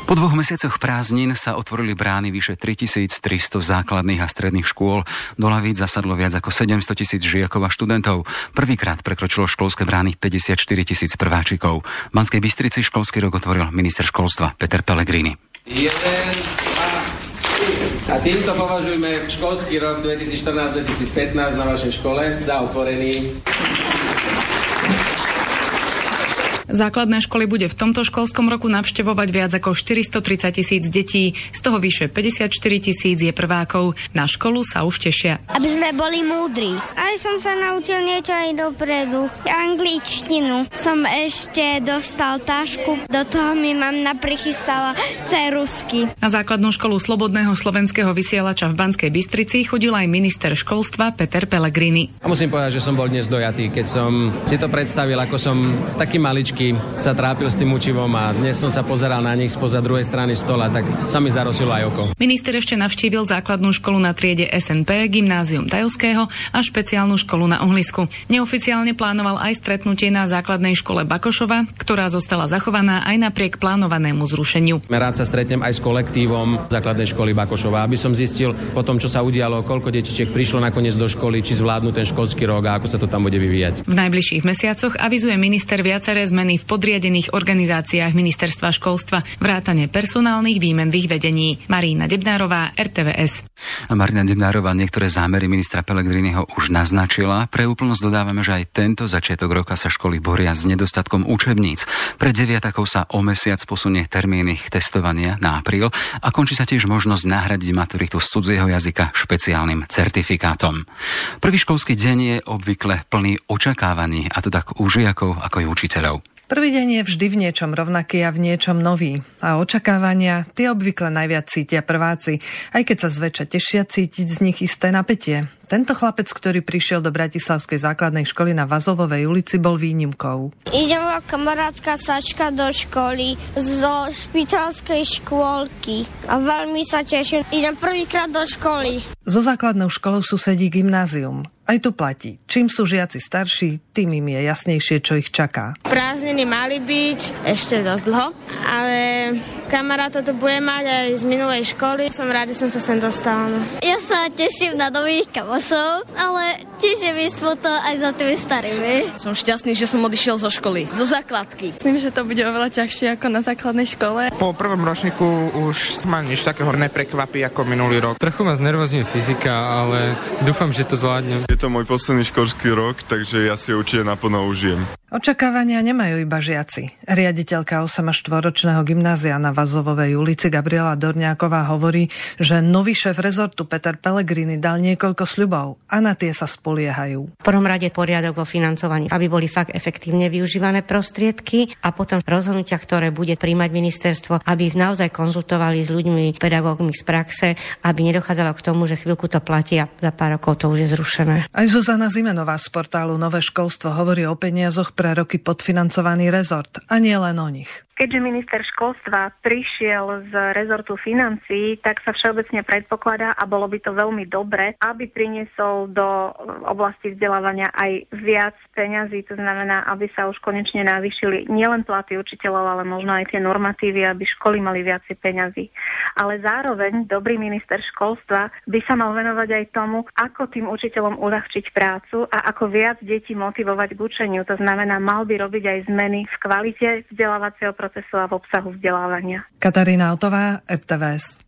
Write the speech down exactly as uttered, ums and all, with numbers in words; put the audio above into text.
Po dvoch mesiacoch prázdnin sa otvorili brány vyše tritisíctristo základných a stredných škôl. Do lavíc zasadlo viac ako sedemsto tisíc žiakov a študentov. Prvýkrát prekročilo školské brány päťdesiatštyri tisíc prváčikov. V Banskej Bystrici školský rok otvoril minister školstva Peter Pellegrini. Jeden, dva, a týmto považujeme školský rok dvetisícštrnásť dvetisícpätnásť na vašej škole za otvorený. Základné školy bude v tomto školskom roku navštevovať viac ako štyristotridsať tisíc detí, z toho vyše päťdesiatštyri tisíc je prvákov. Na školu sa už tešia. Aby sme boli múdri. Aj som sa naučil niečo aj dopredu. Angličtinu. Som ešte dostal tašku, do toho mi mamna prichystala ceruzky. Na základnú školu Slobodného slovenského vysielača v Banskej Bystrici chodil aj minister školstva Peter Pellegrini. A musím povedať, že som bol dnes dojatý, keď som si to predstavil, ako som taký maličký sa trápil s tým učivom a dnes som sa pozeral na nich spoza druhej strany stola, tak sa mi zarosilo aj oko. Minister ešte navštívil základnú školu na triede es en pé, gymnázium Tajovského a špeciálnu školu na Uhlisku. Neoficiálne plánoval aj stretnutie na základnej škole Bakošova, ktorá zostala zachovaná aj napriek plánovanému zrušeniu. Rád sa stretnem aj s kolektívom základnej školy Bakošova, aby som zistil po tom, čo sa udialo, koľko detičiek prišlo nakoniec do školy, či zvládnu ten školský rok a ako sa to tam bude vyvíjať. V najbližších mesiacoch avizuje minister viaceré zmeny v podriadených organizáciách ministerstva školstva, vrátane personálnych výmenných vedení. Marina Debnárová, er té vé es. A Marina Debnárová niektoré zámery ministra Pellegriniho už naznačila. Pre úplnosť dodávame, že aj tento začiatok roka sa školy boria s nedostatkom učebníc. Pre deviatakov sa o mesiac posunie termín ich testovania na apríl a končí sa tiež možnosť nahradiť maturitu z cudzieho jazyka špeciálnym certifikátom. Prvý školský deň je obvykle plný očakávaní, a to tak u žiakov ako aj učiteľov. Prvý deň je vždy v niečom rovnaký a v niečom nový. A očakávania, tie obvykle najviac cítia prváci, aj keď sa zväčša tešia cítiť z nich isté napätie. Tento chlapec, ktorý prišiel do Bratislavskej základnej školy na Vazovovej ulici, bol výnimkou. Idem ako kamarátska Sačka do školy zo špitálskej škôlky a veľmi sa teším. Idem prvýkrát do školy. So základnou školou susedí gymnázium. Aj tu platí. Čím sú žiaci starší, tým im je jasnejšie, čo ich čaká. Prázdniny mali byť ešte dosť dlho, ale kamarátov to bude mať aj z minulej školy. Som rád, že som sa sem dostala. No. Ja sa teším na nových kamošov, ale tiež je mi smutno aj za tými starými. Som šťastný, že som odišiel zo školy, zo základky. Myslím, že to bude oveľa ťažšie ako na základnej škole. Po prvom ročníku už ma nič takého neprekvapí ako minulý rok. Trochu ma znervozňuje fyzika, ale dúfam, že to zvládnem. Je to môj posledný školský rok, takže ja si určite naplno užijem. Očakávania nemajú iba žiaci. Riaditeľka osem až štvoročného gymnázia na Vazovovej ulici Gabriela Dorňáková hovorí, že nový šéf rezortu Peter Pellegrini dal niekoľko sľubov a na tie sa spoliehajú. V prvom rade poriadok vo financovaní, aby boli fakt efektívne využívané prostriedky a potom rozhodnutia, ktoré bude príjmať ministerstvo, aby naozaj konzultovali s ľuďmi, pedagógmi z praxe, aby nedochádzalo k tomu, že chvíľku to platí a za pár rokov to už je zrušené. Aj Zuzana Zimenová z portálu Nové školstvo hovorí o peniazoch pre roky podfinancovaný rezort a nie len o nich. Keďže minister školstva prišiel z rezortu financií, tak sa všeobecne predpokladá a bolo by to veľmi dobre, aby priniesol do oblasti vzdelávania aj viac peňazí. To znamená, aby sa už konečne navýšili nielen platy učiteľov, ale možno aj tie normatívy, aby školy mali viacej peňazí. Ale zároveň dobrý minister školstva by sa mal venovať aj tomu, ako tým učiteľom uľahčiť prácu a ako viac detí motivovať k učeniu. To znamená, mal by robiť aj zmeny v kvalite vzdelávacieho procesu a v obsahu vzdelávania. Katarína Otová, er té vé es.